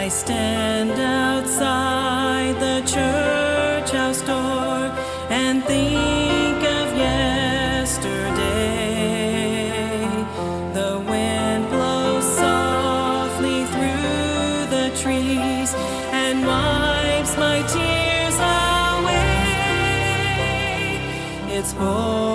I stand outside the church house door and think of yesterday. The wind blows softly through the trees and wipes my tears away. It's